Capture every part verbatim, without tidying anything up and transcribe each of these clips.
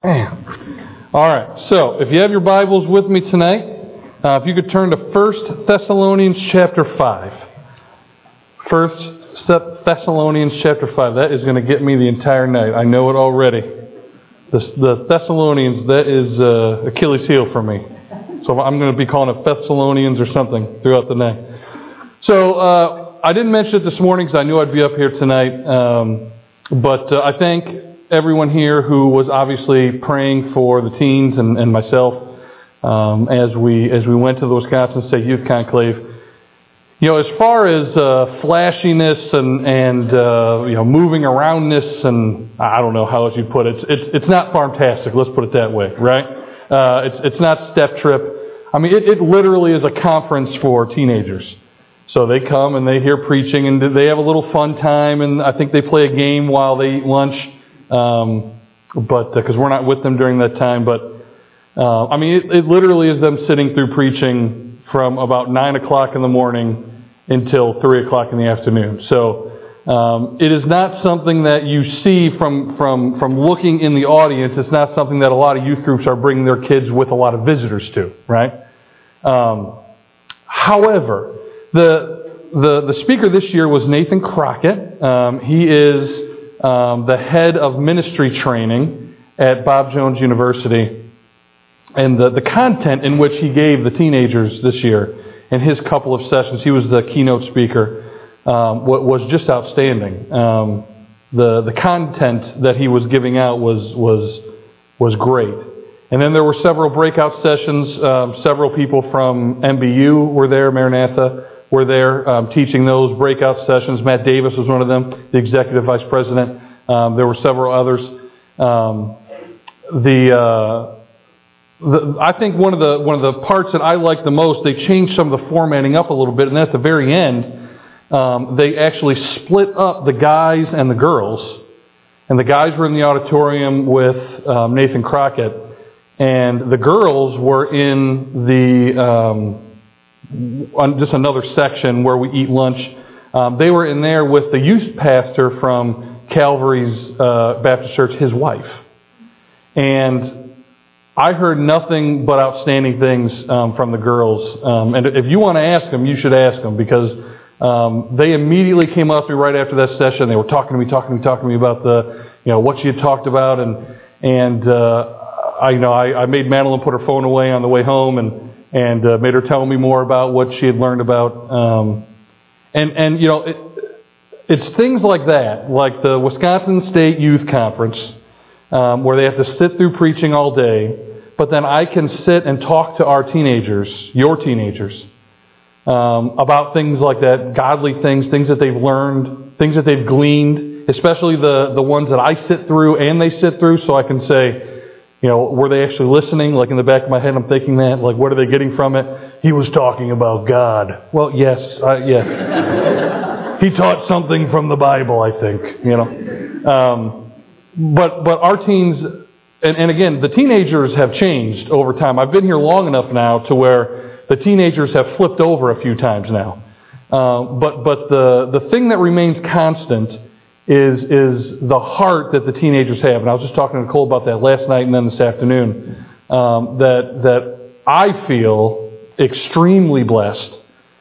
Man. All right, so if you have your Bibles with me tonight, uh, if you could turn to First Thessalonians chapter five. First Thessalonians chapter five. That is going to get me the entire night. I know it already. The, the Thessalonians, that is uh, Achilles heel for me. So I'm going to be calling it Thessalonians or something throughout the night. So uh, I didn't mention it this morning because I knew I'd be up here tonight. Um, but uh, I thank everyone here who was obviously praying for the teens and, and myself um, as we as we went to the Wisconsin State Youth Conclave. You know, as far as uh, flashiness and and uh, you know moving aroundness and I don't know how else you'd put it, it's it's, it's not farmtastic. Let's put it that way, right? Uh, it's it's not Step Trip. I mean, it, it literally is a conference for teenagers. So they come and they hear preaching and they have a little fun time, and I think they play a game while they eat lunch. Um, but because uh, we're not with them during that time, but uh, I mean, it, it literally is them sitting through preaching from about nine o'clock in the morning until three o'clock in the afternoon. So um, it is not something that you see from from from looking in the audience. It's not something that a lot of youth groups are bringing their kids with a lot of visitors to, right? Um, however, the the the speaker this year was Nathan Crockett. Um, he is Um, the head of ministry training at Bob Jones University, and the, the content in which he gave the teenagers this year in his couple of sessions, he was the keynote speaker, um, was just outstanding. Um, the the content that he was giving out was was was great. And then there were several breakout sessions. Um, several people from M B U were there, Maranatha were there um, teaching those breakout sessions. Matt Davis was one of them, the executive vice president. Um, there were several others. Um, the, uh, the I think one of the one of the parts that I liked the most, they changed some of the formatting up a little bit, and then at the very end, um, they actually split up the guys and the girls. And the guys were in the auditorium with um, Nathan Crockett, and the girls were in the um, on just another section where we eat lunch. Um, they were in there with the youth pastor from Calvary's uh, Baptist Church, his wife. And I heard nothing but outstanding things um, from the girls. Um, and if you want to ask them, you should ask them, because um, they immediately came up to me right after that session. They were talking to me, talking to me, talking to me about the, you know, what she had talked about. And, and uh, I, you know, I, I made Madeline put her phone away on the way home, and and uh, made her tell me more about what she had learned about. Um, and, and you know, it, it's things like that, like the Wisconsin State Youth Conference, um, where they have to sit through preaching all day, but then I can sit and talk to our teenagers, your teenagers, um, about things like that, godly things, things that they've learned, things that they've gleaned, especially the, the ones that I sit through and they sit through, so I can say, you know, were they actually listening? Like in the back of my head, I'm thinking that. Like, what are they getting from it? He was talking about God. Well, yes, uh, yes. He taught something from the Bible, I think. You know, um, but but our teens, and, and again, the teenagers have changed over time. I've been here long enough now to where the teenagers have flipped over a few times now. Uh, but but the the thing that remains constant is is the heart that the teenagers have. And I was just talking to Nicole about that last night and then this afternoon, um, that that I feel extremely blessed,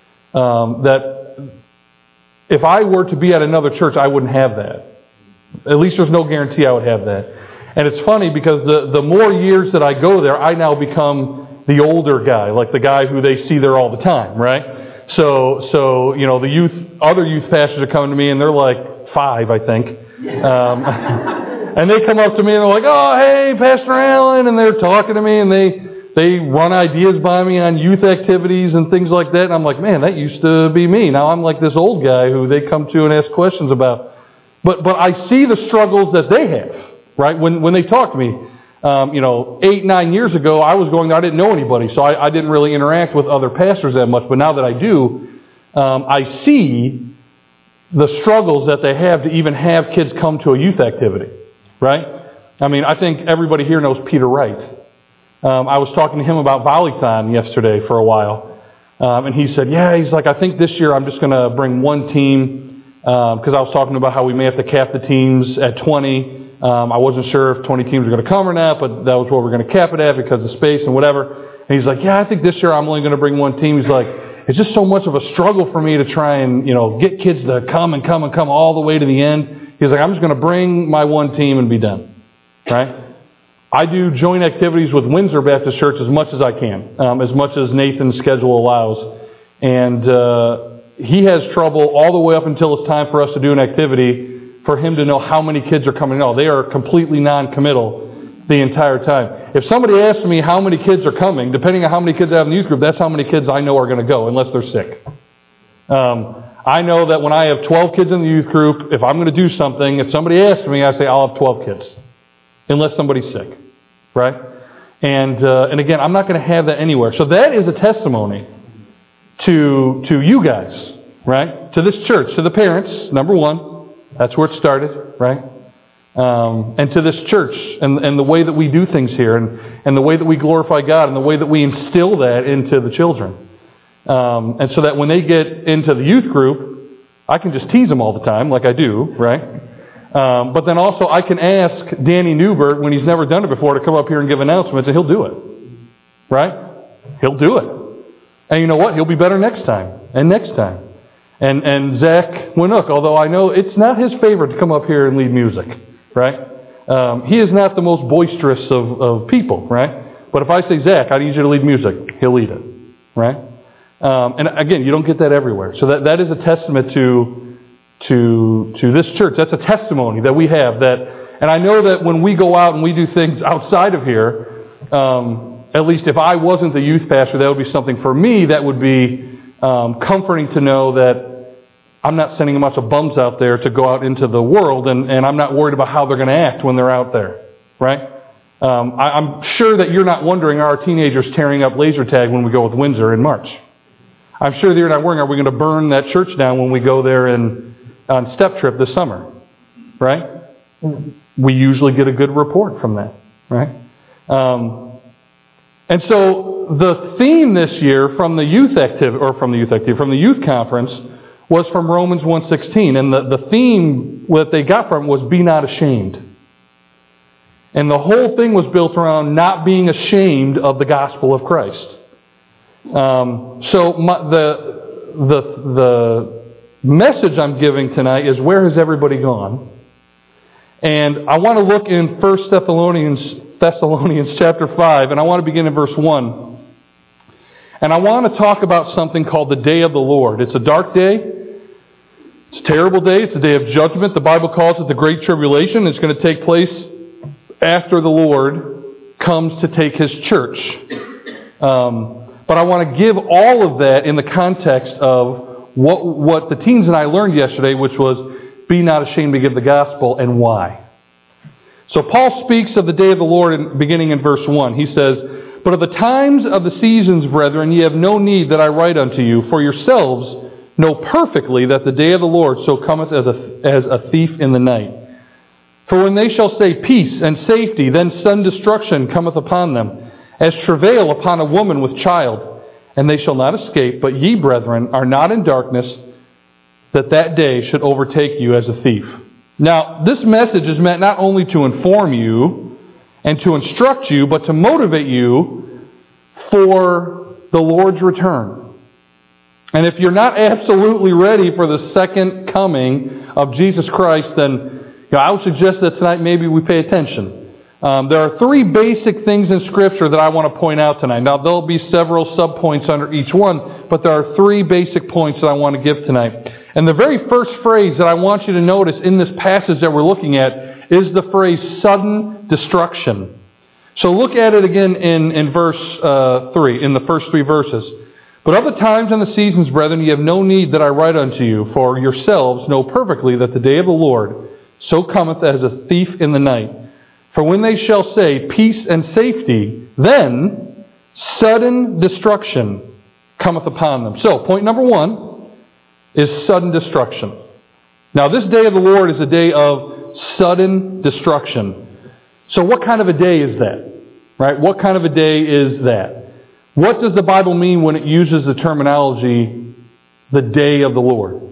um, that if I were to be at another church, I wouldn't have that. At least there's no guarantee I would have that. And it's funny because the, the more years that I go there, I now become the older guy, like the guy who they see there all the time, right? So, so you know, the youth, other youth pastors are coming to me and they're like, five, I think. Um, and they come up to me and they're like, oh, hey, Pastor Allen. And they're talking to me and they, they run ideas by me on youth activities and things like that. And I'm like, man, that used to be me. Now I'm like this old guy who they come to and ask questions about. But but I see the struggles that they have, right? When when they talk to me, um, you know, eight, nine years ago, I was going there, I didn't know anybody. So I, I didn't really interact with other pastors that much. But now that I do, um, I see the struggles that they have to even have kids come to a youth activity, right? I mean, I think everybody here knows Peter Wright. Um, I was talking to him about Volleython yesterday for a while, um, and he said, yeah, he's like, I think this year I'm just going to bring one team, because um, I was talking about how we may have to cap the teams at twenty, Um, I wasn't sure if twenty teams were going to come or not, but that was what we're going to cap it at because of space and whatever. And he's like, yeah, I think this year I'm only going to bring one team. He's like, it's just so much of a struggle for me to try and, you know, get kids to come and come and come all the way to the end. He's like, I'm just going to bring my one team and be done. Right? I do joint activities with Windsor Baptist Church as much as I can, um, as much as Nathan's schedule allows. And uh, he has trouble all the way up until it's time for us to do an activity for him to know how many kids are coming. No, they are completely non-committal the entire time. If somebody asks me how many kids are coming, depending on how many kids I have in the youth group, that's how many kids I know are going to go, unless they're sick. Um, I know that when I have twelve kids in the youth group, if I'm going to do something, if somebody asks me, I say I'll have twelve kids, unless somebody's sick, right? And uh, and again, I'm not going to have that anywhere. So that is a testimony to to you guys, right? To this church, to the parents, number one. That's where it started, right? Um, and to this church and, and the way that we do things here and, and the way that we glorify God and the way that we instill that into the children. Um, and so that when they get into the youth group, I can just tease them all the time like I do, right? Um, but then also I can ask Danny Newbert, when he's never done it before, to come up here and give announcements, and he'll do it, right? He'll do it. And you know what? He'll be better next time and next time. And and Zach Winook, although I know it's not his favorite to come up here and lead music, right? Um, he is not the most boisterous of, of people, right? But if I say, Zach, I need you to lead music, he'll lead it, right? Um, and again, you don't get that everywhere. So that, that is a testament to, to, to this church. That's a testimony that we have. That, and I know that when we go out and we do things outside of here, um, at least if I wasn't the youth pastor, that would be something for me that would be um, comforting to know that I'm not sending a bunch of bums out there to go out into the world, and, and I'm not worried about how they're going to act when they're out there, right? Um, I, I'm sure that you're not wondering, are our teenagers tearing up laser tag when we go with Windsor in March? I'm sure that you're not worrying, are we going to burn that church down when we go there in, on step trip this summer, right? We usually get a good report from that, right? Um, and so the theme this year from the youth activity, or from the youth activity, from the youth conference, was from Romans one sixteen. And the, the theme that they got from it was, be not ashamed. And the whole thing was built around not being ashamed of the gospel of Christ. Um, so my, the, the, the message I'm giving tonight is, where has everybody gone? And I want to look in First Thessalonians, Thessalonians chapter five, and I want to begin in verse one. And I want to talk about something called the day of the Lord. It's a dark day. It's a terrible day. It's a day of judgment. The Bible calls it the Great Tribulation. It's going to take place after the Lord comes to take His church. Um, but I want to give all of that in the context of what, what the teens and I learned yesterday, which was, be not ashamed to give the gospel, and why. So Paul speaks of the day of the Lord in, beginning in verse one. He says, but of the times of the seasons, brethren, ye have no need that I write unto you, for yourselves know perfectly that the day of the Lord so cometh as a, as a thief in the night. For when they shall say peace and safety, then sudden destruction cometh upon them, as travail upon a woman with child. And they shall not escape, but ye, brethren, are not in darkness, that that day should overtake you as a thief. Now, this message is meant not only to inform you and to instruct you, but to motivate you for the Lord's return. And if you're not absolutely ready for the second coming of Jesus Christ, then you know, I would suggest that tonight maybe we pay attention. Um, there are three basic things in Scripture that I want to point out tonight. Now, there'll be several subpoints under each one, but there are three basic points that I want to give tonight. And the very first phrase that I want you to notice in this passage that we're looking at is the phrase sudden destruction. So look at it again in, in verse uh, three, in the first three verses. But of the times and the seasons, brethren, ye have no need that I write unto you, for yourselves know perfectly that the day of the Lord so cometh as a thief in the night. For when they shall say peace and safety, then sudden destruction cometh upon them. So, point number one is sudden destruction. Now, this day of the Lord is a day of sudden destruction. So what kind of a day is that? Right? What kind of a day is that? What does the Bible mean when it uses the terminology, the day of the Lord?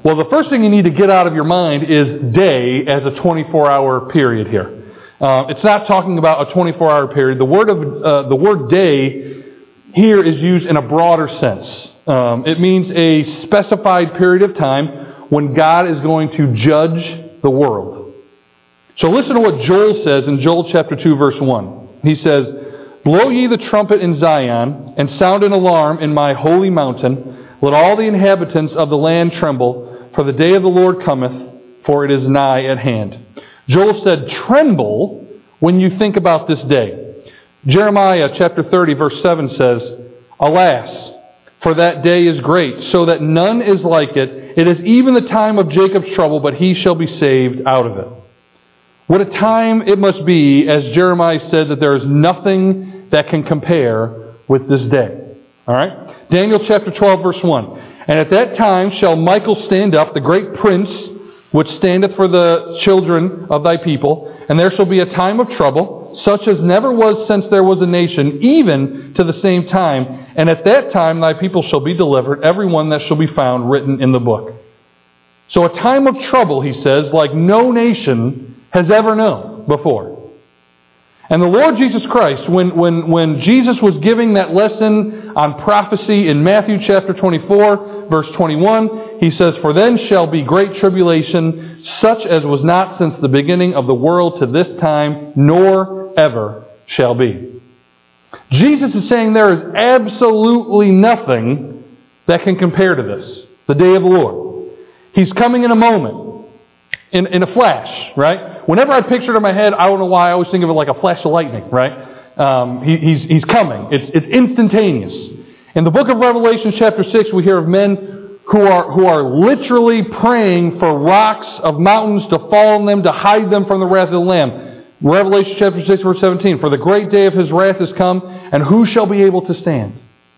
Well, the first thing you need to get out of your mind is day as a twenty-four hour period here. Uh, it's not talking about a twenty-four hour period. The word of uh, the word day here is used in a broader sense. Um, it means a specified period of time when God is going to judge the world. So listen to what Joel says in Joel chapter two, verse one. He says, "Blow ye the trumpet in Zion, and sound an alarm in my holy mountain. Let all the inhabitants of the land tremble, for the day of the Lord cometh, for it is nigh at hand." Joel said, tremble when you think about this day. Jeremiah chapter thirty, verse seven says, "Alas, for that day is great, so that none is like it. It is even the time of Jacob's trouble, but he shall be saved out of it." What a time it must be, as Jeremiah said, that there is nothing that can compare with this day. All right? Daniel chapter twelve, verse one. "And at that time shall Michael stand up, the great prince, which standeth for the children of thy people, and there shall be a time of trouble, such as never was since there was a nation, even to the same time. And at that time thy people shall be delivered, every one that shall be found written in the book." So a time of trouble, he says, like no nation has ever known before. And the Lord Jesus Christ, when, when, when Jesus was giving that lesson on prophecy in Matthew chapter twenty-four, verse twenty-one, he says, "For then shall be great tribulation, such as was not since the beginning of the world to this time, nor ever shall be." Jesus is saying there is absolutely nothing that can compare to this, the day of the Lord. He's coming in a moment, in, in a flash, right? Whenever I picture it in my head, I don't know why I always think of it like a flash of lightning, right? Um, he, he's, he's coming. It's, it's instantaneous. In the book of Revelation chapter six, we hear of men who are, who are literally praying for rocks of mountains to fall on them, to hide them from the wrath of the Lamb. Revelation chapter six, verse seventeen, "For the great day of his wrath is come, and who shall be able to stand?"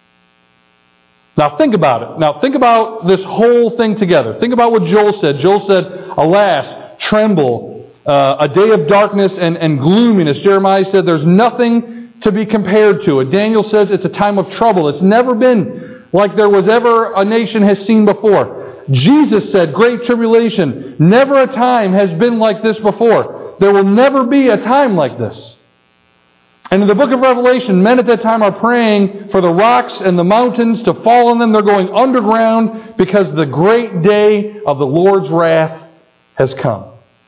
Now think about it. Now think about this whole thing together. Think about what Joel said. Joel said, "Alas, tremble, uh, a day of darkness and, and gloominess." Jeremiah said there's nothing to be compared to it. Daniel says it's a time of trouble. It's never been like there was ever a nation has seen before. Jesus said, "Great tribulation. Never a time has been like this before. There will never be a time like this." And in the book of Revelation, men at that time are praying for the rocks and the mountains to fall on them. They're going underground because the great day of the Lord's wrath has come.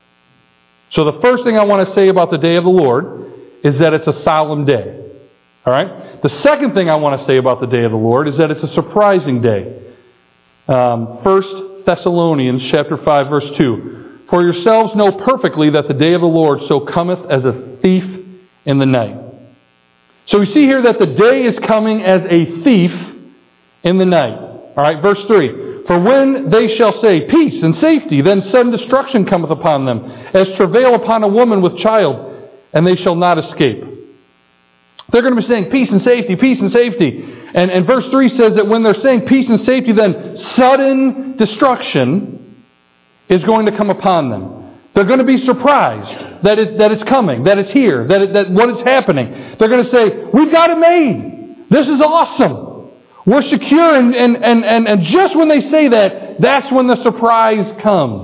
So the first thing I want to say about the day of the Lord is that it's a solemn day. All right? The second thing I want to say about the day of the Lord is that it's a surprising day. Um, First Thessalonians chapter five, verse two. "For yourselves know perfectly that the day of the Lord so cometh as a thief in the night." So we see here that the day is coming as a thief in the night. All right, verse three. "For when they shall say, Peace and safety, then sudden destruction cometh upon them, as travail upon a woman with child, and they shall not escape." They're going to be saying peace and safety, peace and safety. And, and verse three says that when they're saying peace and safety, then sudden destruction is going to come upon them. They're going to be surprised that, it, that it's coming, that it's here, that, it, that what is happening. They're going to say, "We've got it made. This is awesome. We're secure." And, and, and, and, and just when they say that, that's when the surprise comes.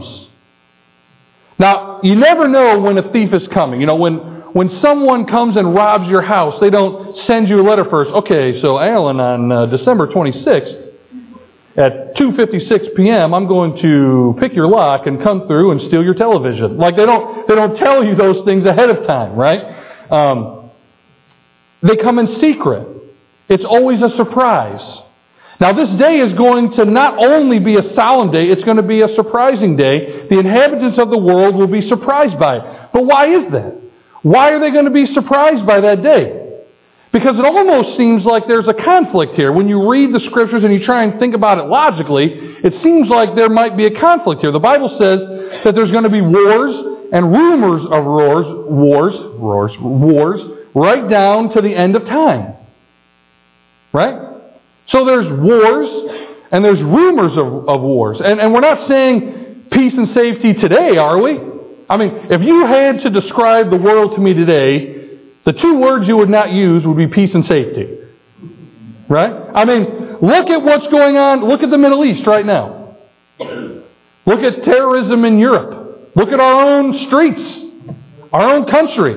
Now, you never know when a thief is coming. You know, when, when someone comes and robs your house, they don't send you a letter first. "Okay, so Alan, on uh, December twenty-sixth, at two fifty-six p.m., I'm going to pick your lock and come through and steal your television." Like they don't, they don't tell you those things ahead of time, right? Um, they come in secret. It's always a surprise. Now this day is going to not only be a solemn day, it's going to be a surprising day. The inhabitants of the world will be surprised by it. But why is that? Why are they going to be surprised by that day? Because it almost seems like there's a conflict here. When you read the Scriptures and you try and think about it logically, it seems like there might be a conflict here. The Bible says that there's going to be wars and rumors of wars, wars, wars, wars, right down to the end of time. Right? So there's wars and there's rumors of, of wars. And, and we're not saying peace and safety today, are we? I mean, if you had to describe the world to me today, the two words you would not use would be peace and safety. Right? I mean, look at what's going on. Look at the Middle East right now. Look at terrorism in Europe. Look at our own streets, our own country.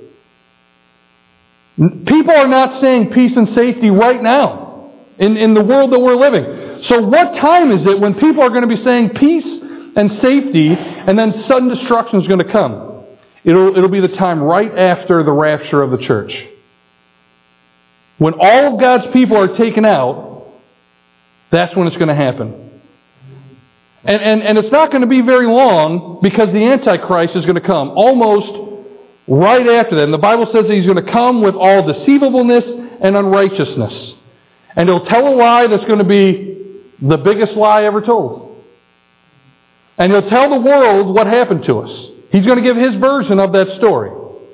People are not saying peace and safety right now in, in the world that we're living. So what time is it when people are going to be saying peace and safety and then sudden destruction is going to come? It'll, it'll be the time right after the rapture of the church. When all of God's people are taken out, that's when it's going to happen. And, and, and it's not going to be very long because the Antichrist is going to come almost right after that. And the Bible says that he's going to come with all deceivableness and unrighteousness. And he'll tell a lie that's going to be the biggest lie ever told. And he'll tell the world what happened to us. He's going to give his version of that story.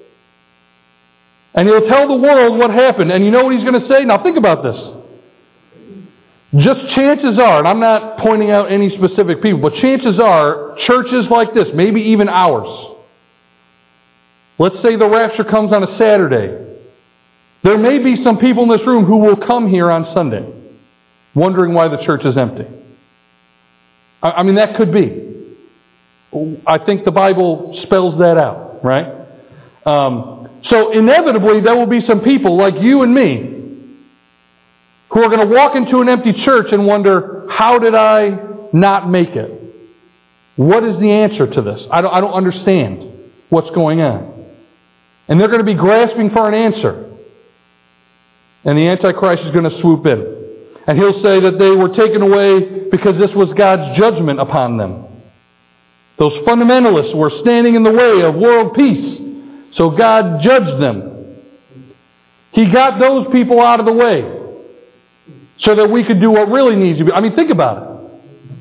And he'll tell the world what happened. And you know what he's going to say? Now think about this. Just chances are, and I'm not pointing out any specific people, but chances are churches like this, maybe even ours. Let's say the rapture comes on a Saturday. There may be some people in this room who will come here on Sunday, wondering why the church is empty. I mean, that could be. I think the Bible spells that out, right? Um, so inevitably, there will be some people like you and me who are going to walk into an empty church and wonder, how did I not make it? What is the answer to this? I don't, I don't understand what's going on. And they're going to be grasping for an answer. And the Antichrist is going to swoop in. And he'll say that they were taken away because this was God's judgment upon them. Those fundamentalists were standing in the way of world peace. So God judged them. He got those people out of the way so that we could do what really needs to be. I mean, think about it.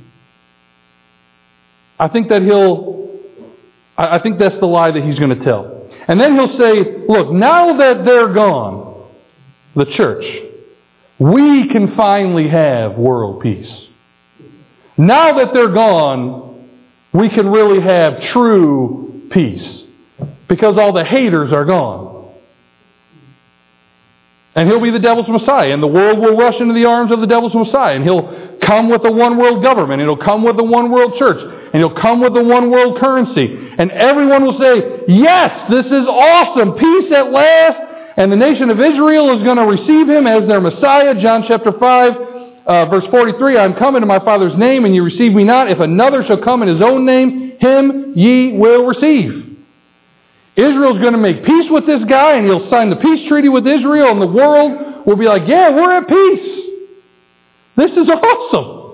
I think that he'll, I think that's the lie that he's going to tell. And then he'll say, look, now that they're gone, the church, we can finally have world peace. Now that they're gone, we can really have true peace. Because all the haters are gone. And he'll be the devil's Messiah. And the world will rush into the arms of the devil's Messiah. And he'll come with a one world government. And he'll come with a one world church. And he'll come with a one world currency. And everyone will say, yes, this is awesome. Peace at last. And the nation of Israel is going to receive him as their Messiah. John chapter five, uh, verse forty-three. I am coming in my Father's name, and you receive me not. If another shall come in his own name, him ye will receive. Israel's going to make peace with this guy, and he'll sign the peace treaty with Israel, and the world will be like, yeah, we're at peace. This is awesome.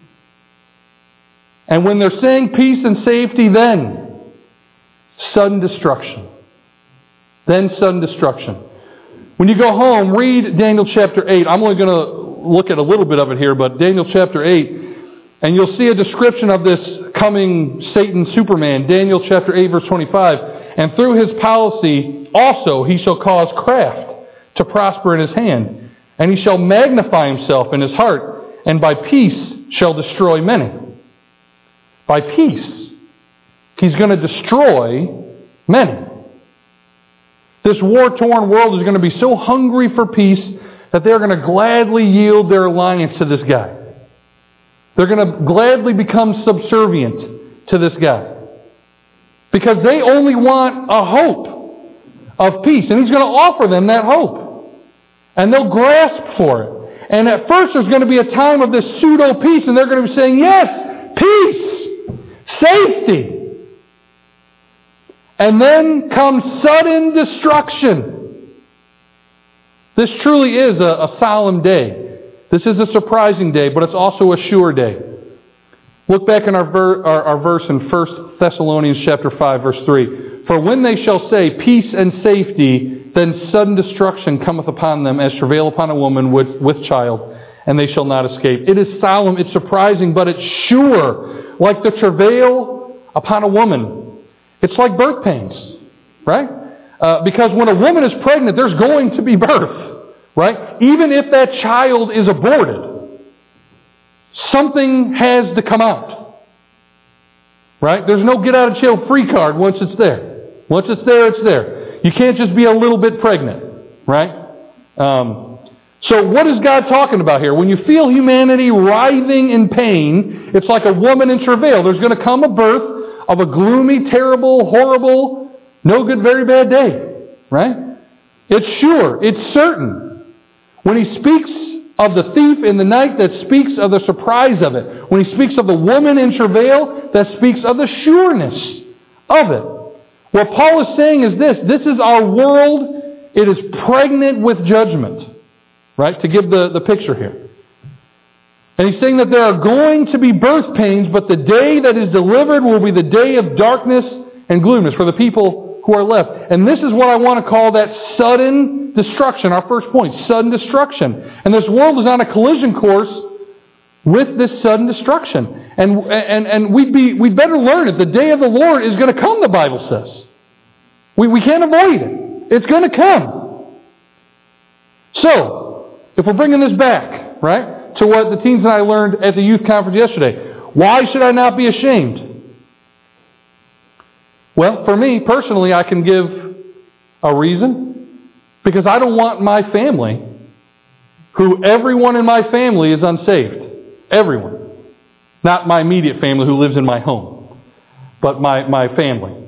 And when they're saying peace and safety, then sudden destruction. Then sudden destruction. When you go home, read Daniel chapter eight. I'm only going to look at a little bit of it here, but Daniel chapter eight, and you'll see a description of this coming Satan Superman. Daniel chapter eight, verse twenty-five. And through his policy also he shall cause craft to prosper in his hand. And he shall magnify himself in his heart, and by peace shall destroy many. By peace, he's going to destroy many. This war-torn world is going to be so hungry for peace that they're going to gladly yield their alliance to this guy. They're going to gladly become subservient to this guy. Because they only want a hope of peace. And he's going to offer them that hope. And they'll grasp for it. And at first there's going to be a time of this pseudo-peace. And they're going to be saying, yes, peace, safety. And then comes sudden destruction. This truly is a, a solemn day. This is a surprising day, but it's also a sure day. Look back in our, ver- our, our verse in First Thessalonians chapter five, verse three. For when they shall say peace and safety, then sudden destruction cometh upon them as travail upon a woman with, with child, and they shall not escape. It is solemn, it's surprising, but it's sure. Like the travail upon a woman. It's like birth pains, right? Uh, because when a woman is pregnant, there's going to be birth, right? Even if that child is aborted. Something has to come out. Right? There's no get out of jail free card once it's there. Once it's there, it's there. You can't just be a little bit pregnant. Right? Um, So what is God talking about here? When you feel humanity writhing in pain, it's like a woman in travail. There's going to come a birth of a gloomy, terrible, horrible, no good, very bad day. Right? It's sure. It's certain. When he speaks of the thief in the night, that speaks of the surprise of it. When he speaks of the woman in travail, that speaks of the sureness of it. What Paul is saying is this. This is our world. It is pregnant with judgment. Right? To give the, the picture here. And he's saying that there are going to be birth pains, but the day that is delivered will be the day of darkness and gloominess for the people who are left. And this is what I want to call that sudden destruction. Our first point, sudden destruction. And this world is on a collision course with this sudden destruction. And, and, and we'd, be, we'd better learn it. The day of the Lord is going to come, the Bible says. We, we can't avoid it. It's going to come. So, if we're bringing this back, right, to what the teens and I learned at the youth conference yesterday, why should I not be ashamed? Well, for me, personally, I can give a reason. Because I don't want my family, who everyone in my family is unsaved. Everyone. Not my immediate family who lives in my home, but my, my family.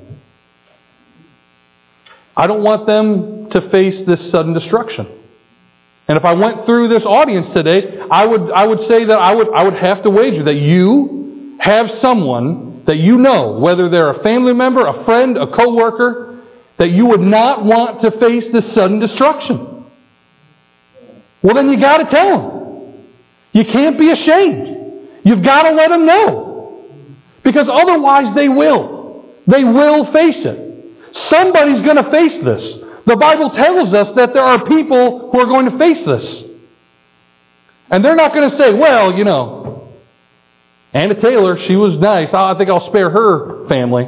I don't want them to face this sudden destruction. And if I went through this audience today, I would I would say that I would I would have to wager that you have someone that you know, whether they're a family member, a friend, a coworker, that you would not want to face this sudden destruction. Well, then you got to tell them. You can't be ashamed. You've got to let them know. Because otherwise they will. They will face it. Somebody's going to face this. The Bible tells us that there are people who are going to face this. And they're not going to say, well, you know, Anna Taylor, she was nice. I think I'll spare her family.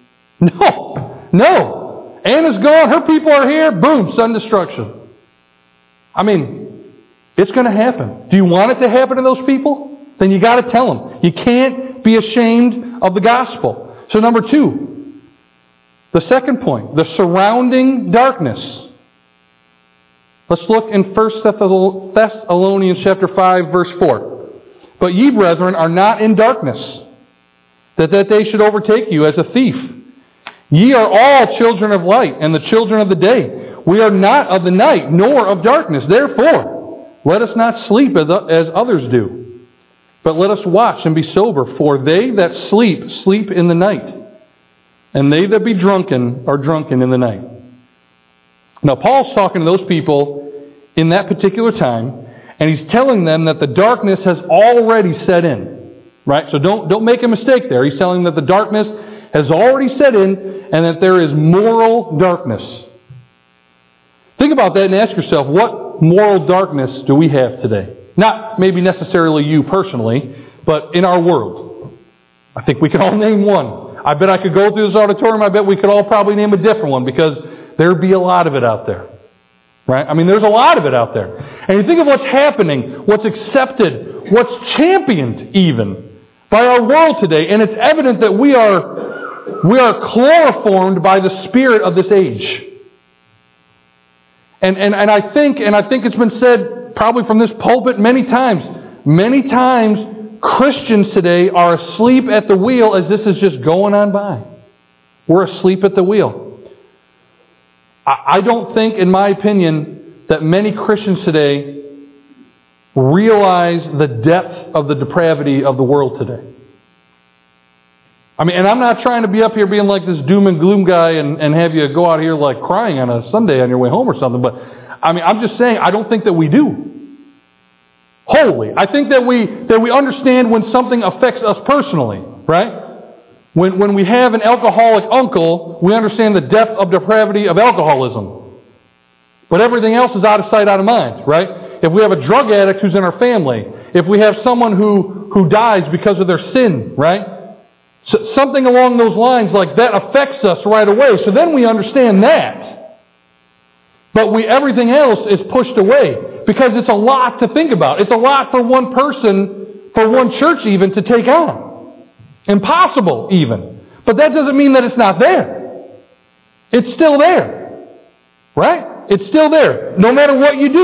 No. No. Anna's gone. Her people are here. Boom. Sudden destruction. I mean, it's going to happen. Do you want it to happen to those people? Then you got to tell them. You can't be ashamed of the gospel. So number two, the second point, the surrounding darkness. Let's look in First Thessalonians chapter five, verse four. But ye, brethren, are not in darkness, that that day should overtake you as a thief. Ye are all children of light, and the children of the day. We are not of the night, nor of darkness. Therefore, let us not sleep as others do, but let us watch and be sober. For they that sleep, sleep in the night. And they that be drunken are drunken in the night. Now, Paul's talking to those people in that particular time, and he's telling them that the darkness has already set in. Right? So don't, don't make a mistake there. He's telling them that the darkness has already set in, and that there is moral darkness. Think about that and ask yourself, what moral darkness do we have today? Not maybe necessarily you personally, but in our world. I think we can all name one. I bet I could go through this auditorium. I bet we could all probably name a different one because there'd be a lot of it out there. Right? I mean, there's a lot of it out there. And you think of what's happening, what's accepted, what's championed even by our world today, and it's evident that we are, we are chloroformed by the spirit of this age. And, and, and I think, and I think it's been said probably from this pulpit many times, many times Christians today are asleep at the wheel as this is just going on by. We're asleep at the wheel. I don't think, in my opinion, that many Christians today realize the depth of the depravity of the world today. I mean, and I'm not trying to be up here being like this doom and gloom guy and, and have you go out here like crying on a Sunday on your way home or something, but I mean, I'm just saying I don't think that we do. Wholly. I think that we that we understand when something affects us personally, right? When when we have an alcoholic uncle, we understand the depth of depravity of alcoholism. But everything else is out of sight, out of mind, right? If we have a drug addict who's in our family, if we have someone who, who dies because of their sin, right? So something along those lines like that affects us right away. So then we understand that. But we everything else is pushed away. Because it's a lot to think about. It's a lot for one person, for one church even, to take on. Impossible even. But that doesn't mean that it's not there. It's still there. Right? It's still there. No matter what you do.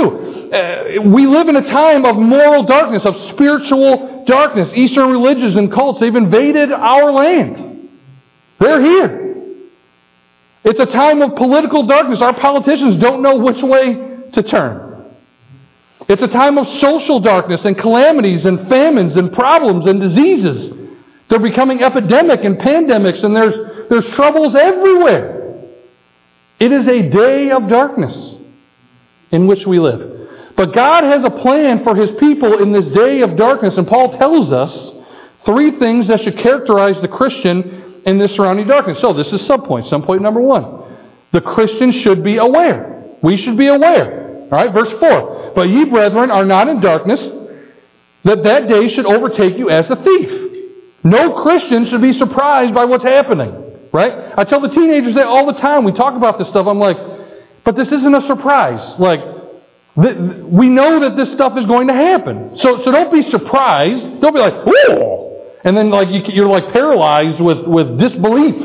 uh, we live in a time of moral darkness, of spiritual darkness. Eastern religions and cults, they've invaded our land. They're here. It's a time of political darkness. Our politicians don't know which way to turn. It's a time of social darkness and calamities and famines and problems and diseases. They're becoming epidemic and pandemics, and there's, there's troubles everywhere. It is a day of darkness in which we live. But God has a plan for His people in this day of darkness, and Paul tells us three things that should characterize the Christian in this surrounding darkness. So this is subpoint. Subpoint number one. The Christian should be aware. We should be aware. All right, verse four. But ye, brethren, are not in darkness, that that day should overtake you as a thief. No Christian should be surprised by what's happening. Right? I tell the teenagers that all the time. We talk about this stuff. I'm like, but this isn't a surprise. Like, th- we know that this stuff is going to happen. So, so don't be surprised. Don't be like, whoa! And then like you, you're like paralyzed with, with disbelief.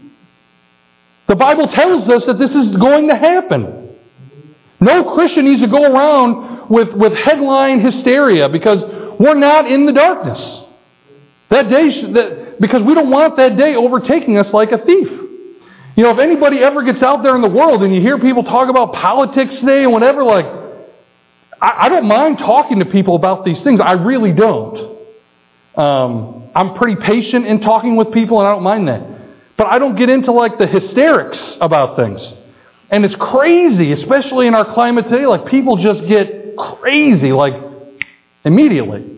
The Bible tells us that this is going to happen. No Christian needs to go around with, with headline hysteria because we're not in the darkness. That day, sh- that, because we don't want that day overtaking us like a thief. You know, if anybody ever gets out there in the world and you hear people talk about politics today and whatever, like, I, I don't mind talking to people about these things. I really don't. Um, I'm pretty patient in talking with people, and I don't mind that. But I don't get into, like, the hysterics about things. And it's crazy, especially in our climate today. Like, people just get crazy, like, immediately.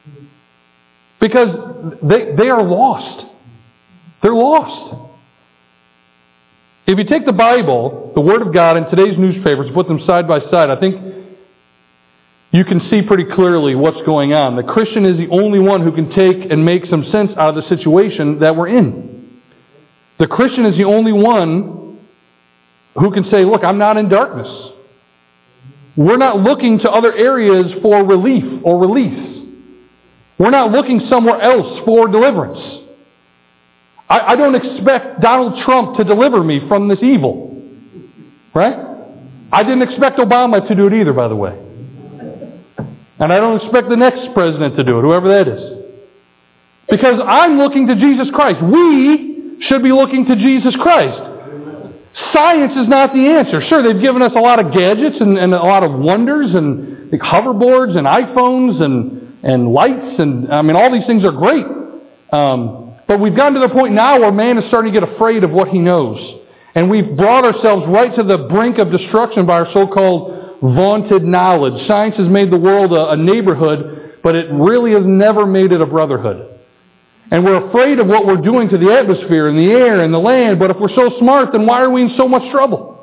Because they, they are lost. They're lost. If you take the Bible, the Word of God, and today's newspapers, put them side by side, I think you can see pretty clearly what's going on. The Christian is the only one who can take and make some sense out of the situation that we're in. The Christian is the only one who can say, look, I'm not in darkness. We're not looking to other areas for relief or release. We're not looking somewhere else for deliverance. I, I don't expect Donald Trump to deliver me from this evil. Right? I didn't expect Obama to do it either, by the way. And I don't expect the next president to do it, whoever that is. Because I'm looking to Jesus Christ. We should be looking to Jesus Christ. Science is not the answer. Sure, they've given us a lot of gadgets and, and a lot of wonders and like hoverboards and iPhones and and lights, and I mean, all these things are great. Um, but we've gotten to the point now where man is starting to get afraid of what he knows. And we've brought ourselves right to the brink of destruction by our so-called vaunted knowledge. Science has made the world a, a neighborhood, but it really has never made it a brotherhood. And we're afraid of what we're doing to the atmosphere and the air and the land, but if we're so smart, then why are we in so much trouble?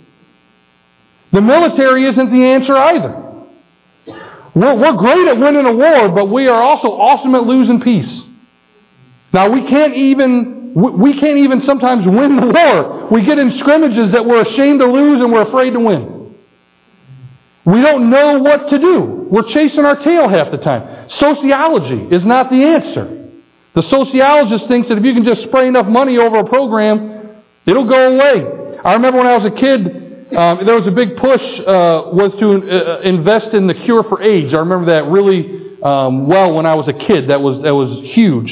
The military isn't the answer either. We're, we're great at winning a war, but we are also awesome at losing peace. Now, we can't even we can't even sometimes win the war. We get in scrimmages that we're ashamed to lose and we're afraid to win. We don't know what to do. We're chasing our tail half the time. Sociology is not the answer. The sociologist thinks that if you can just spray enough money over a program, it'll go away. I remember when I was a kid, Um, there was a big push uh, was to uh, invest in the cure for AIDS. I remember that really um, well when I was a kid. That was that was huge.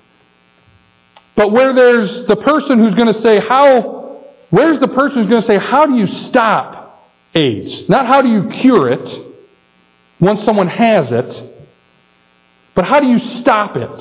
But where there's the person who's going to say how, where's the person who's going to say how do you stop AIDS? Not how do you cure it once someone has it, but how do you stop it?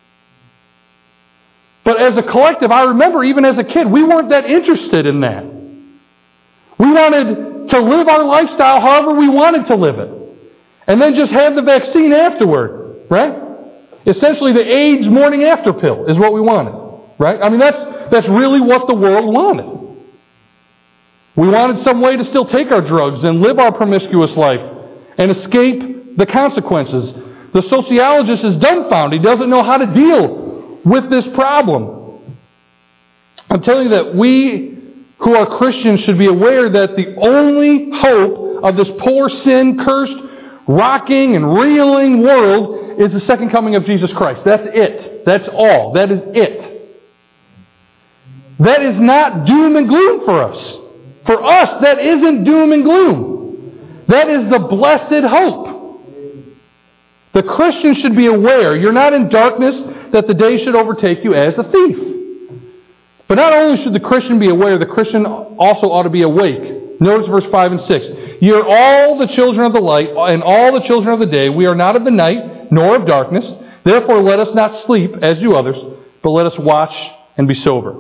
But as a collective, I remember even as a kid, we weren't that interested in that. We wanted to live our lifestyle however we wanted to live it. And then just have the vaccine afterward, right? Essentially the AIDS morning after pill is what we wanted, right? I mean, that's, that's really what the world wanted. We wanted some way to still take our drugs and live our promiscuous life and escape the consequences. The sociologist is dumbfounded. He doesn't know how to deal with this problem. I'm telling you that we who are Christians should be aware that the only hope of this poor, sin-cursed, rocking and reeling world is the second coming of Jesus Christ. That's it. That's all. That is it. That is not doom and gloom for us. For us, that isn't doom and gloom. That is the blessed hope. The Christian should be aware you're not in darkness, that the day should overtake you as a thief. But not only should the Christian be aware, the Christian also ought to be awake. Notice verse five and six. Ye are all the children of the light, and all the children of the day. We are not of the night, nor of darkness. Therefore let us not sleep, as do others, but let us watch and be sober.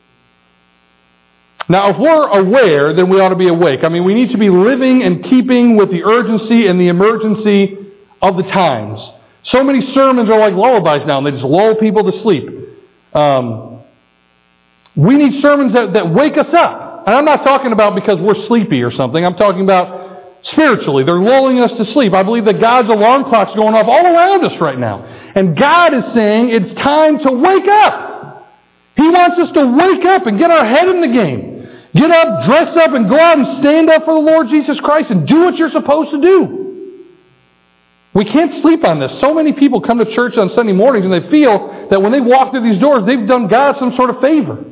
Now, if we're aware, then we ought to be awake. I mean, we need to be living and keeping with the urgency and the emergency of the times. So many sermons are like lullabies now, and they just lull people to sleep. Um, we need sermons that, that wake us up. And I'm not talking about because we're sleepy or something. I'm talking about spiritually. They're lulling us to sleep. I believe that God's alarm clock's going off all around us right now. And God is saying it's time to wake up. He wants us to wake up and get our head in the game. Get up, dress up, and go out and stand up for the Lord Jesus Christ and do what you're supposed to do. We can't sleep on this. So many people come to church on Sunday mornings and they feel that when they walk through these doors, they've done God some sort of favor.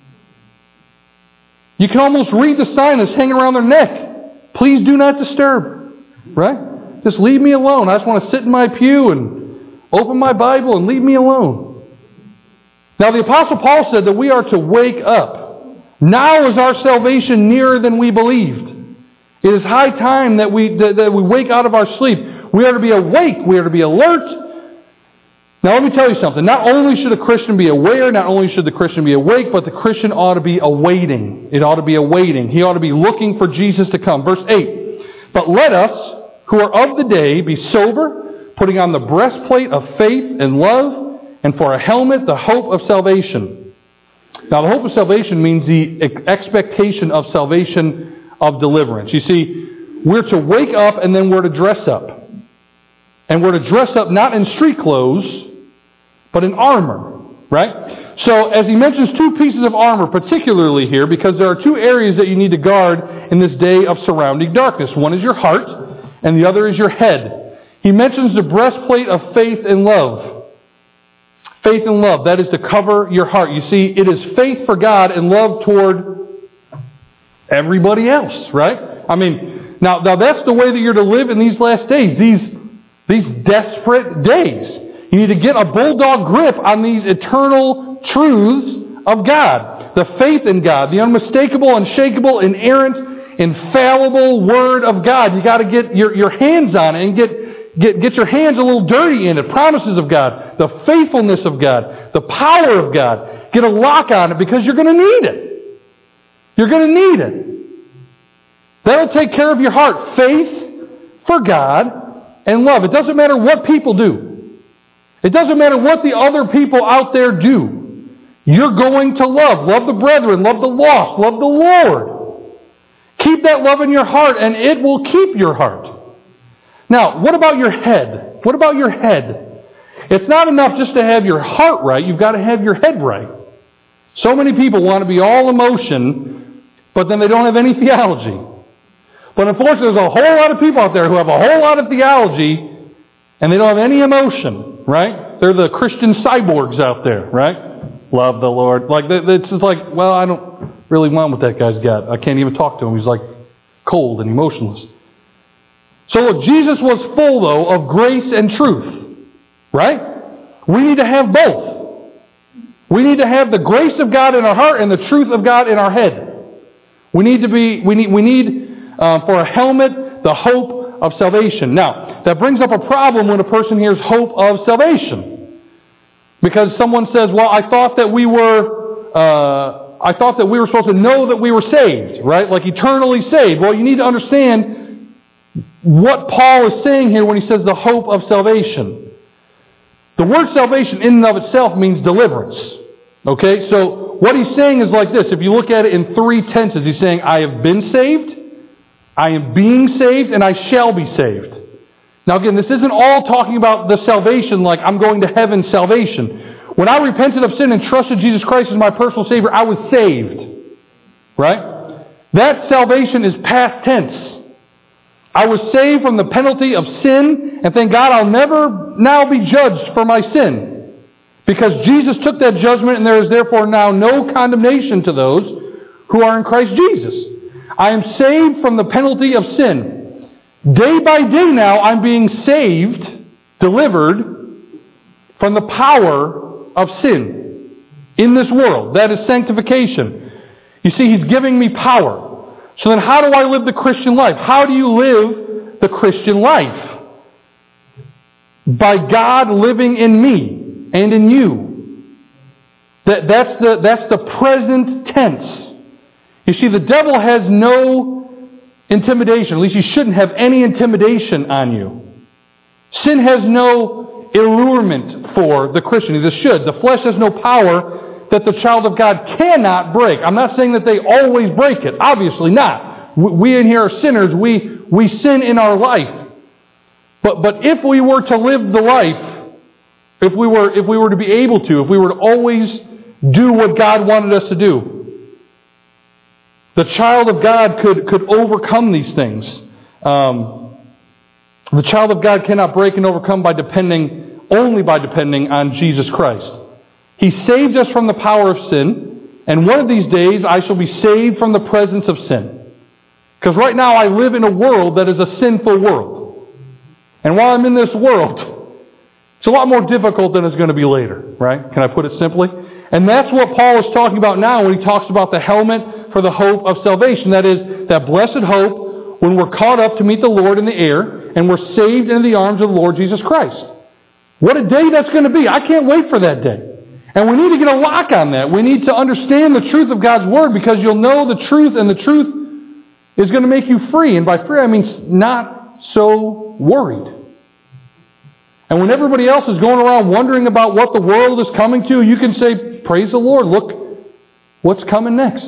You can almost read the sign that's hanging around their neck. Please do not disturb. Right? Just leave me alone. I just want to sit in my pew and open my Bible and leave me alone. Now the Apostle Paul said that we are to wake up. Now is our salvation nearer than we believed. It is high time that we that, that we wake out of our sleep. We are to be awake. We are to be alert. Now let me tell you something. Not only should a Christian be aware, not only should the Christian be awake, but the Christian ought to be awaiting. It ought to be awaiting. He ought to be looking for Jesus to come. Verse eight. But let us, who are of the day, be sober, putting on the breastplate of faith and love, and for a helmet the hope of salvation. Now the hope of salvation means the expectation of salvation, of deliverance. You see, we're to wake up and then we're to dress up. And we're to dress up not in street clothes, but in armor, right? So as he mentions two pieces of armor particularly here, because there are two areas that you need to guard in this day of surrounding darkness. One is your heart, and the other is your head. He mentions the breastplate of faith and love. Faith and love, that is to cover your heart. You see, it is faith for God and love toward everybody else, right? I mean, now, now that's the way that you're to live in these last days, these, these desperate days. You need to get a bulldog grip on these eternal truths of God. The faith in God, the unmistakable, unshakable, inerrant, infallible Word of God. You got to get your, your hands on it and get, get, get your hands a little dirty in it. Promises of God, the faithfulness of God, the power of God. Get a lock on it because you're going to need it. You're going to need it. That'll take care of your heart. Faith for God and love. It doesn't matter what people do. It doesn't matter what the other people out there do. You're going to love. Love the brethren. Love the lost. Love the Lord. Keep that love in your heart and it will keep your heart. Now, what about your head? What about your head? It's not enough just to have your heart right. You've got to have your head right. So many people want to be all emotion, but then they don't have any theology. But unfortunately, there's a whole lot of people out there who have a whole lot of theology and they don't have any emotion, right? They're the Christian cyborgs out there, right? Love the Lord. Like, it's just like, well, I don't really want what that guy's got. I can't even talk to him. He's like cold and emotionless. So look, Jesus was full, though, of grace and truth, right? We need to have both. We need to have the grace of God in our heart and the truth of God in our head. We need to be, we need, we need uh, for a helmet, the hope of salvation. Now, that brings up a problem when a person hears hope of salvation. Because someone says, well, I thought that we were, uh, I thought that we were supposed to know that we were saved, right? Like eternally saved. Well, you need to understand what Paul is saying here when he says the hope of salvation. The word salvation in and of itself means deliverance. Okay, so what he's saying is like this. If you look at it in three tenses, he's saying, I have been saved, I am being saved, and I shall be saved. Now again, this isn't all talking about the salvation like I'm going to heaven salvation. When I repented of sin and trusted Jesus Christ as my personal Savior, I was saved. Right? That salvation is past tense. I was saved from the penalty of sin, and thank God I'll never now be judged for my sin. Because Jesus took that judgment, and there is therefore now no condemnation to those who are in Christ Jesus. I am saved from the penalty of sin. Day by day now, I'm being saved, delivered from the power of sin in this world. That is sanctification. You see, He's giving me power. So then how do I live the Christian life? How do you live the Christian life? By God living in me and in you. That, that's, the, that's the present tense. You see, the devil has no intimidation. At least he shouldn't have any intimidation on you. Sin has no allurement for the Christian. It should. The flesh has no power that the child of God cannot break. I'm not saying that they always break it. Obviously not. We in here are sinners. We, we sin in our life. But, but if we were to live the life, if we were, if we were to be able to, if we were to always do what God wanted us to do, the child of God could, could overcome these things. Um, the child of God cannot break and overcome by depending, only by depending on Jesus Christ. He saved us from the power of sin, and one of these days I shall be saved from the presence of sin. Because right now I live in a world that is a sinful world. And while I'm in this world, it's a lot more difficult than it's going to be later, right? Can I put it simply? And that's what Paul is talking about now when he talks about the helmet for the hope of salvation. That is, that blessed hope when we're caught up to meet the Lord in the air and we're saved into the arms of the Lord Jesus Christ. What a day that's going to be. I can't wait for that day. And we need to get a lock on that. We need to understand the truth of God's Word, because you'll know the truth, and the truth is going to make you free. And by free, I mean not so worried. And when everybody else is going around wondering about what the world is coming to, you can say, praise the Lord, look what's coming next.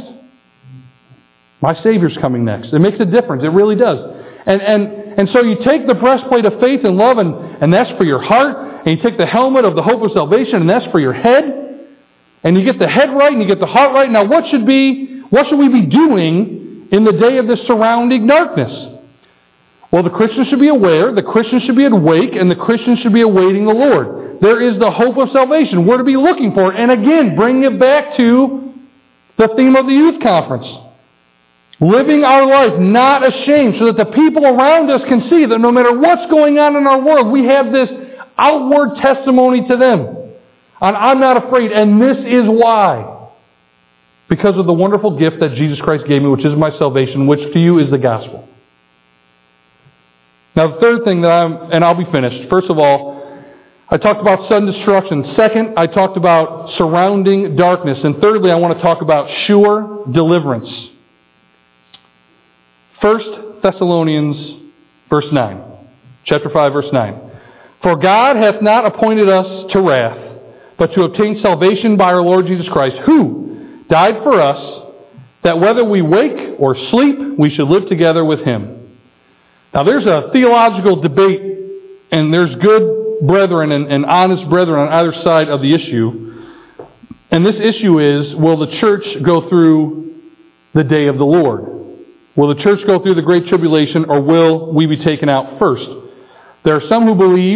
My Savior's coming next. It makes a difference. It really does. And and and so you take the breastplate of faith and love, and, and that's for your heart. And you take the helmet of the hope of salvation, and that's for your head. And you get the head right, and you get the heart right. Now what should be what should we be doing in the day of this surrounding darkness? Well, the Christian should be aware, the Christian should be awake, and the Christian should be awaiting the Lord. There is the hope of salvation. We're to be looking for it. And again, bring it back to the theme of the youth conference. Living our life not ashamed, so that the people around us can see that no matter what's going on in our world, we have this outward testimony to them. And I'm not afraid, and this is why. Because of the wonderful gift that Jesus Christ gave me, which is my salvation, which to you is the gospel. Now the third thing that I'm, and I'll be finished. First of all, I talked about sudden destruction. Second, I talked about surrounding darkness. And thirdly, I want to talk about sure deliverance. First Thessalonians verse nine. Chapter five, verse nine. For God hath not appointed us to wrath, but to obtain salvation by our Lord Jesus Christ, who died for us, that whether we wake or sleep, we should live together with Him. Now there's a theological debate, and there's good brethren and, and honest brethren on either side of the issue. And this issue is, will the church go through the day of the Lord? Will the church go through the great tribulation, or will we be taken out first? There are some who believe,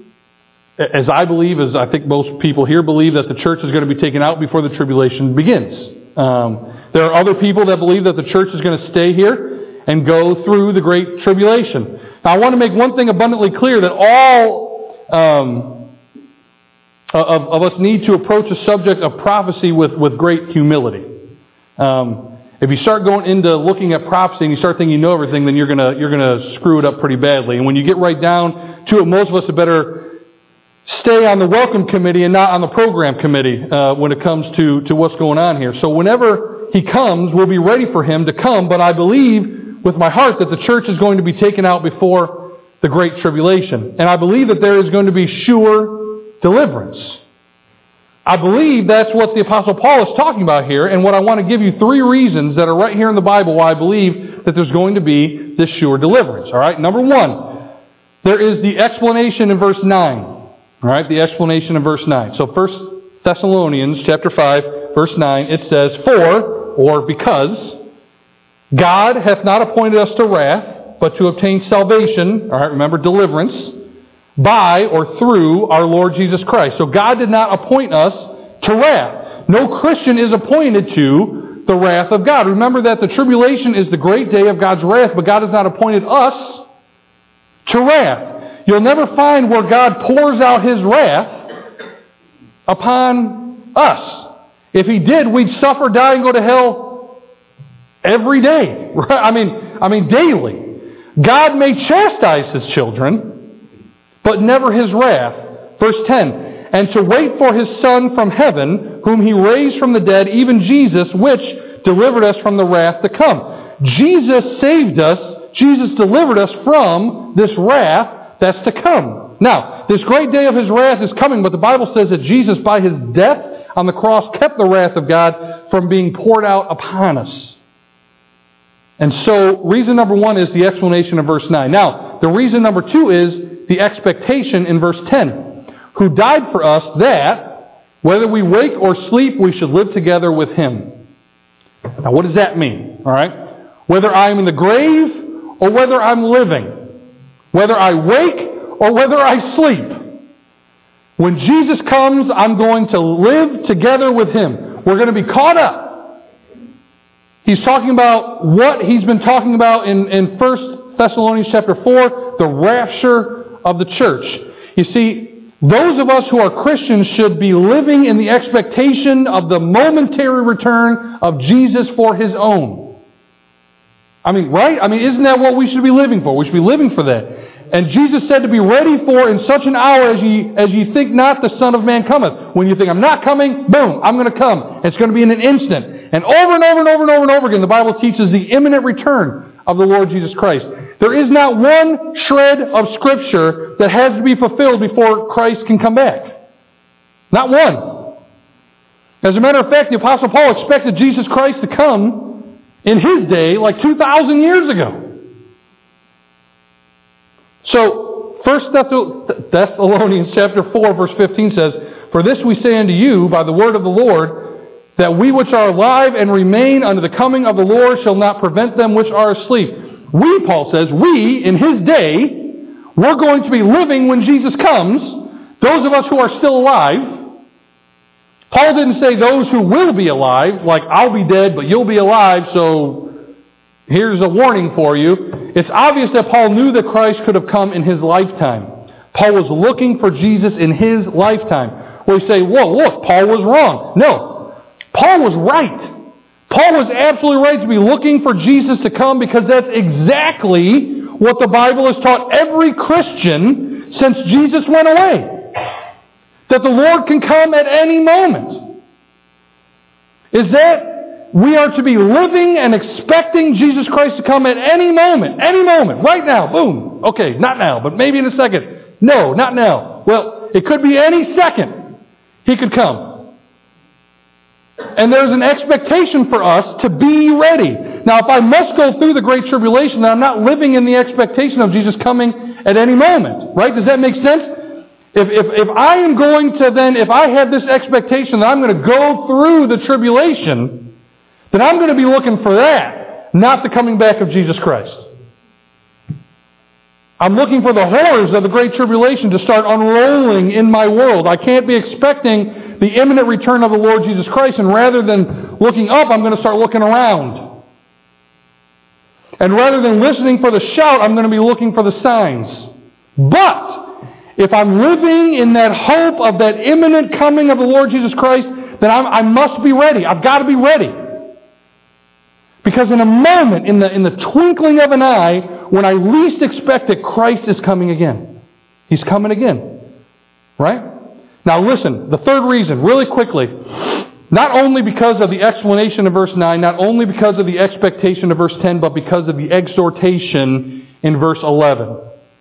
as I believe, as I think most people here believe, that the church is going to be taken out before the tribulation begins. Um, there are other people that believe that the church is going to stay here and go through the great tribulation. Now I want to make one thing abundantly clear, that all um, of, of us need to approach the subject of prophecy with, with great humility. Um, if you start going into looking at prophecy and you start thinking you know everything, then you're gonna you're gonna screw it up pretty badly. And when you get right down to it, most of us had better stay on the welcome committee and not on the program committee uh, when it comes to, to what's going on here. So whenever He comes, we'll be ready for Him to come. But I believe with my heart that the church is going to be taken out before the great tribulation. And I believe that there is going to be sure deliverance. I believe that's what the Apostle Paul is talking about here, and what I want to give you three reasons that are right here in the Bible why I believe that there's going to be this sure deliverance. All right, number one, there is the explanation in verse nine. All right, the explanation in verse nine. So First Thessalonians chapter five, verse nine, it says, "For," or because, "God hath not appointed us to wrath, but to obtain salvation," all right, remember, deliverance, "by," or through, "our Lord Jesus Christ." So God did not appoint us to wrath. No Christian is appointed to the wrath of God. Remember that the tribulation is the great day of God's wrath, but God has not appointed us to wrath. You'll never find where God pours out His wrath upon us. If He did, we'd suffer, die, and go to hell every day. Right? I mean, I mean daily. God may chastise His children, but never His wrath. Verse ten, and to wait for His Son from heaven, whom He raised from the dead, even Jesus, which delivered us from the wrath to come. Jesus saved us. Jesus delivered us from this wrath that's to come. Now, this great day of His wrath is coming, but the Bible says that Jesus, by His death on the cross, kept the wrath of God from being poured out upon us. And so, reason number one is the explanation of verse nine. Now, the reason number two is the expectation in verse ten. Who died for us that, whether we wake or sleep, we should live together with Him. Now, what does that mean? All right? Whether I'm in the grave or whether I'm living. Whether I wake or whether I sleep. When Jesus comes, I'm going to live together with Him. We're going to be caught up. He's talking about what he's been talking about in, in First Thessalonians chapter four, the rapture of the church. You see, those of us who are Christians should be living in the expectation of the momentary return of Jesus for His own. I mean, right? I mean, isn't that what we should be living for? We should be living for that. And Jesus said to be ready for in such an hour as ye, as ye think not the Son of Man cometh. When you think, I'm not coming, boom, I'm going to come. It's going to be in an instant. And over and over and over and over and over again, the Bible teaches the imminent return of the Lord Jesus Christ. There is not one shred of Scripture that has to be fulfilled before Christ can come back. Not one. As a matter of fact, the Apostle Paul expected Jesus Christ to come in his day like two thousand years ago. So, First Thessalonians chapter four, verse fifteen says, For this we say unto you by the word of the Lord, that we which are alive and remain unto the coming of the Lord shall not prevent them which are asleep. We, Paul says, we, in His day, we're going to be living when Jesus comes. Those of us who are still alive. Paul didn't say those who will be alive, like I'll be dead, but you'll be alive, so here's a warning for you. It's obvious that Paul knew that Christ could have come in his lifetime. Paul was looking for Jesus in his lifetime. We say, whoa, look, Paul was wrong. No. Paul was right. Paul was absolutely right to be looking for Jesus to come because that's exactly what the Bible has taught every Christian since Jesus went away. That the Lord can come at any moment. Is that we are to be living and expecting Jesus Christ to come at any moment. Any moment. Right now. Boom. Okay, not now, but maybe in a second. No, not now. Well, it could be any second He could come. And there's an expectation for us to be ready. Now, if I must go through the Great Tribulation, then I'm not living in the expectation of Jesus coming at any moment. Right? Does that make sense? If, if, if I am going to then, if I have this expectation that I'm going to go through the tribulation, then I'm going to be looking for that, not the coming back of Jesus Christ. I'm looking for the horrors of the Great Tribulation to start unrolling in my world. I can't be expecting the imminent return of the Lord Jesus Christ, and rather than looking up, I'm going to start looking around. And rather than listening for the shout, I'm going to be looking for the signs. But if I'm living in that hope of that imminent coming of the Lord Jesus Christ, then I'm, I must be ready. I've got to be ready. Because in a moment, in the, in the twinkling of an eye, when I least expect it, Christ is coming again. He's coming again. Right? Now listen, the third reason, really quickly, not only because of the explanation of verse nine, not only because of the expectation of verse ten, but because of the exhortation in verse eleven.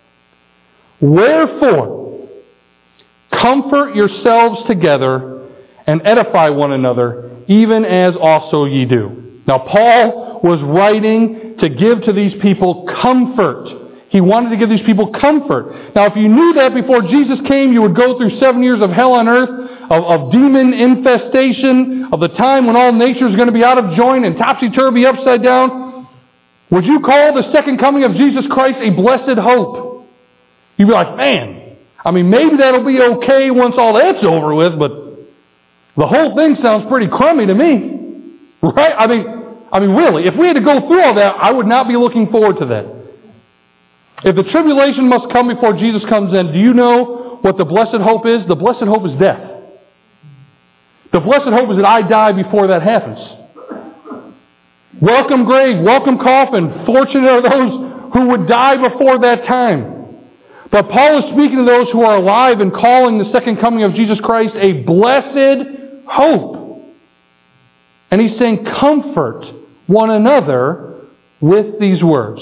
Wherefore, comfort yourselves together and edify one another, even as also ye do. Now Paul was writing to give to these people comfort. He wanted to give these people comfort. Now, if you knew that before Jesus came, you would go through seven years of hell on earth, of, of demon infestation, of the time when all nature is going to be out of joint and topsy-turvy upside down. Would you call the second coming of Jesus Christ a blessed hope? You'd be like, man, I mean, maybe that'll be okay once all that's over with, but the whole thing sounds pretty crummy to me. Right? I mean, I mean, really, if we had to go through all that, I would not be looking forward to that. If the tribulation must come before Jesus comes in, do you know what the blessed hope is? The blessed hope is death. The blessed hope is that I die before that happens. Welcome grave, welcome coffin. Fortunate are those who would die before that time. But Paul is speaking to those who are alive and calling the second coming of Jesus Christ a blessed hope. And he's saying, comfort one another with these words.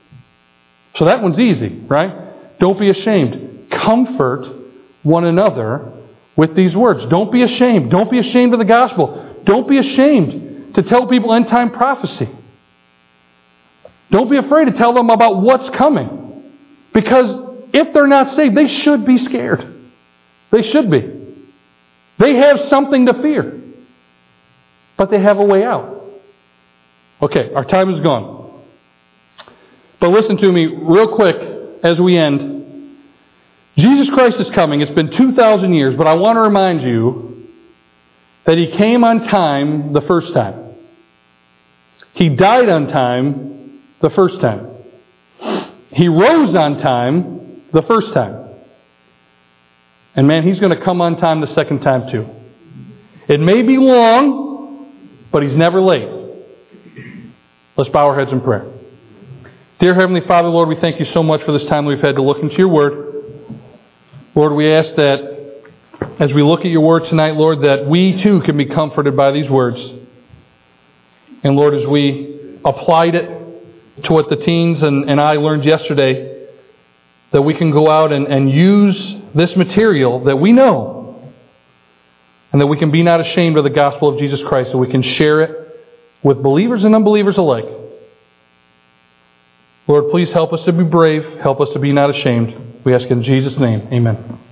So that one's easy, right? Don't be ashamed. Comfort one another with these words. Don't be ashamed. Don't be ashamed of the gospel. Don't be ashamed to tell people end time prophecy. Don't be afraid to tell them about what's coming. Because if they're not saved, they should be scared. They should be. They have something to fear. But they have a way out. Okay, our time is gone. But listen to me real quick as we end. Jesus Christ is coming. It's been two thousand years, but I want to remind you that He came on time the first time. He died on time the first time. He rose on time the first time. And man, He's going to come on time the second time too. It may be long, but He's never late. Let's bow our heads in prayer. Dear Heavenly Father, Lord, we thank You so much for this time we've had to look into Your Word. Lord, we ask that as we look at Your Word tonight, Lord, that we too can be comforted by these words. And Lord, as we applied it to what the teens and, and I learned yesterday, that we can go out and, and use this material that we know, and that we can be not ashamed of the gospel of Jesus Christ, that we can share it with believers and unbelievers alike. Lord, please help us to be brave. Help us to be not ashamed. We ask in Jesus' name. Amen.